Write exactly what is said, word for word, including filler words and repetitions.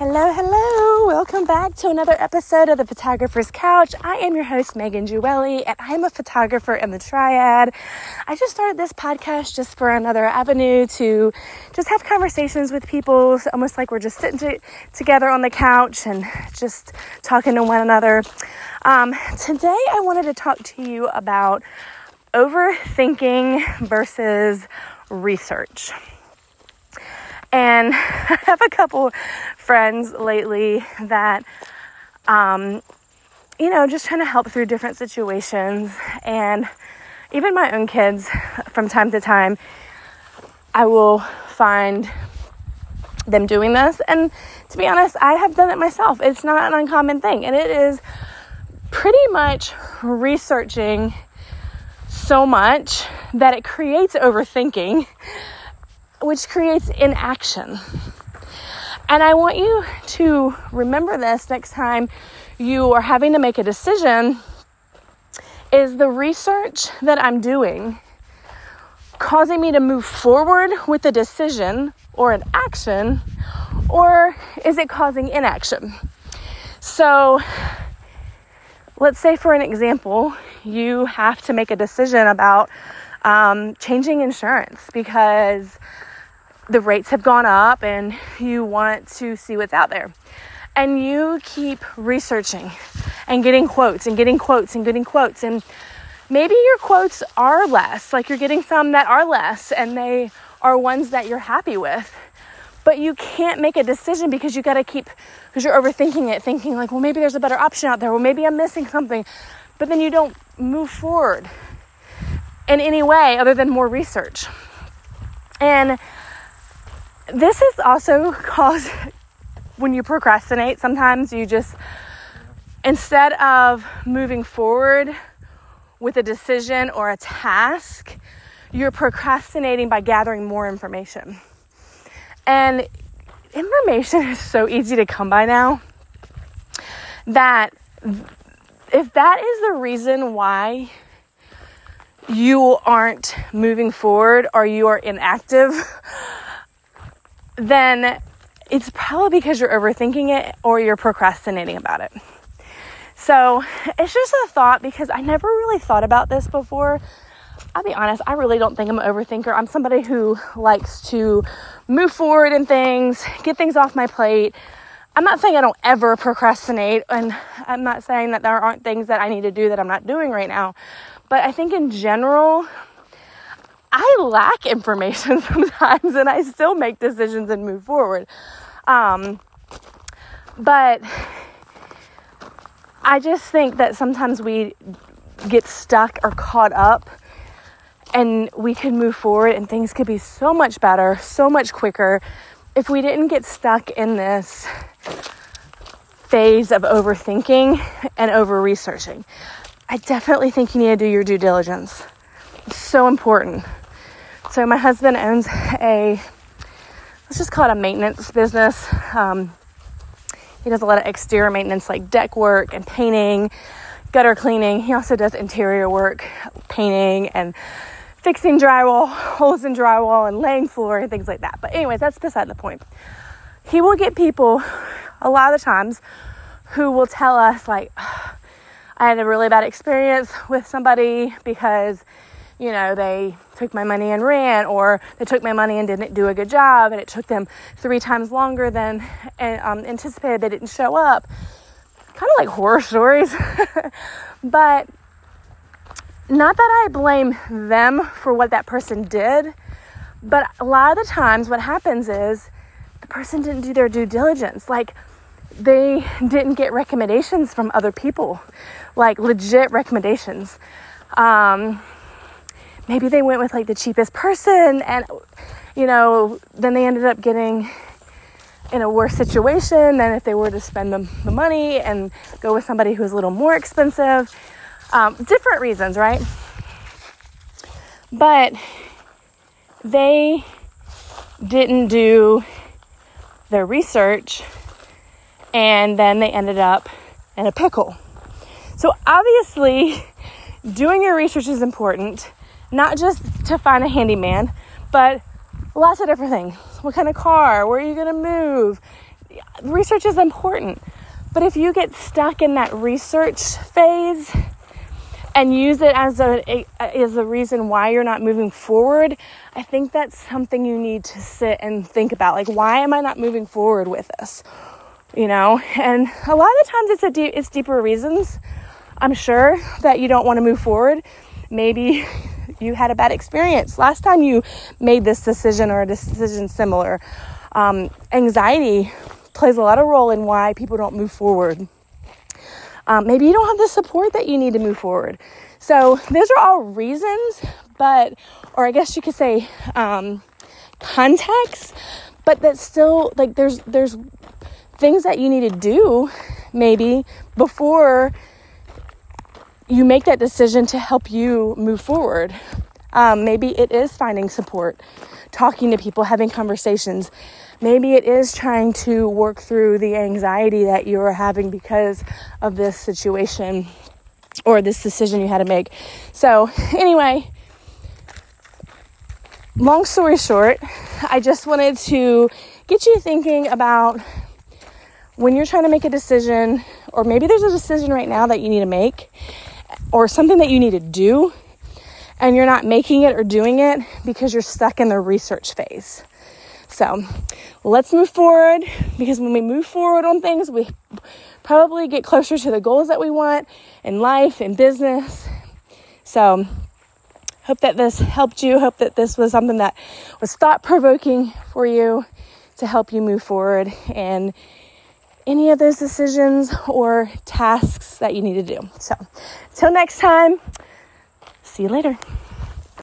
Hello, hello. Welcome back to another episode of The Photographer's Couch. I am your host, Megan Jewelli, and I am a photographer in the Triad. I just started this podcast just for another avenue to just have conversations with people, so almost like we're just sitting to, together on the couch and just talking to one another. Um, today, I wanted to talk to you about overthinking versus research. And I have a couple friends lately that, um, you know, just trying to help through different situations. And even my own kids, from time to time, I will find them doing this. And to be honest, I have done it myself. It's not an uncommon thing. And it is pretty much researching so much that it creates overthinking, which creates inaction. And I want you to remember this next time you are having to make a decision. Is the research that I'm doing causing me to move forward with a decision or an action, or is it causing inaction? So let's say, for an example, you have to make a decision about um, changing insurance because the rates have gone up and you want to see what's out there. And you keep researching and getting quotes and getting quotes and getting quotes. And maybe your quotes are less, like you're getting some that are less and they are ones that you're happy with. But you can't make a decision because you got to keep, because you're overthinking it, thinking like, well, maybe there's a better option out there. Well, maybe I'm missing something. But then you don't move forward in any way other than more research. And this is also caused when you procrastinate. Sometimes you just, instead of moving forward with a decision or a task, you're procrastinating by gathering more information. And information is so easy to come by now that if that is the reason why you aren't moving forward or you are inactive, then it's probably because you're overthinking it or you're procrastinating about it. So it's just a thought because I never really thought about this before. I'll be honest, I really don't think I'm an overthinker. I'm somebody who likes to move forward in things, get things off my plate. I'm not saying I don't ever procrastinate, and I'm not saying that there aren't things that I need to do that I'm not doing right now. But I think in general, I lack information sometimes and I still make decisions and move forward. Um, but I just think that sometimes we get stuck or caught up and we could move forward and things could be so much better, so much quicker if we didn't get stuck in this phase of overthinking and over-researching. I definitely think you need to do your due diligence. It's so important. So my husband owns a, let's just call it a maintenance business. Um, he does a lot of exterior maintenance like deck work and painting, gutter cleaning. He also does interior work, painting and fixing drywall, holes in drywall and laying floor and things like that. But anyways, that's beside the point. He will get people a lot of the times who will tell us like, I had a really bad experience with somebody because you know, they took my money and ran, or they took my money and didn't do a good job, and it took them three times longer than um, anticipated. They didn't show up. Kind of like horror stories. But not that I blame them for what that person did, but a lot of the times what happens is the person didn't do their due diligence. Like, they didn't get recommendations from other people, like legit recommendations. Um... Maybe they went with like the cheapest person and, you know, then they ended up getting in a worse situation than if they were to spend the, the money and go with somebody who's a little more expensive. Um, different reasons, right? But they didn't do their research and then they ended up in a pickle. So obviously, doing your research is important. Not just to find a handyman, but lots of different things. What kind of car? Where are you going to move? research is important. But if you get stuck in that research phase and use it as a, a as a reason why you're not moving forward, I think that's something you need to sit and think about. Like, why am I not moving forward with this? You know, and a lot of times it's a deep, it's deeper reasons. I'm sure that you don't want to move forward. Maybe you had a bad experience last time you made this decision or a decision similar. Um, anxiety plays a lot of role in why people don't move forward. Um, maybe you don't have the support that you need to move forward. So those are all reasons, but, or I guess you could say um, context, but that's still like there's there's things that you need to do maybe before you make that decision to help you move forward. Um, maybe it is finding support, talking to people, having conversations. Maybe it is trying to work through the anxiety that you're having because of this situation or this decision you had to make. So anyway, long story short, I just wanted to get you thinking about when you're trying to make a decision, or maybe there's a decision right now that you need to make, or something that you need to do, and you're not making it or doing it because you're stuck in the research phase. So let's move forward, because when we move forward on things, we probably get closer to the goals that we want in life and business. So hope that this helped you. Hope that this was something that was thought-provoking for you to help you move forward in any of those decisions or tasks that you need to do. So until next time, see you later.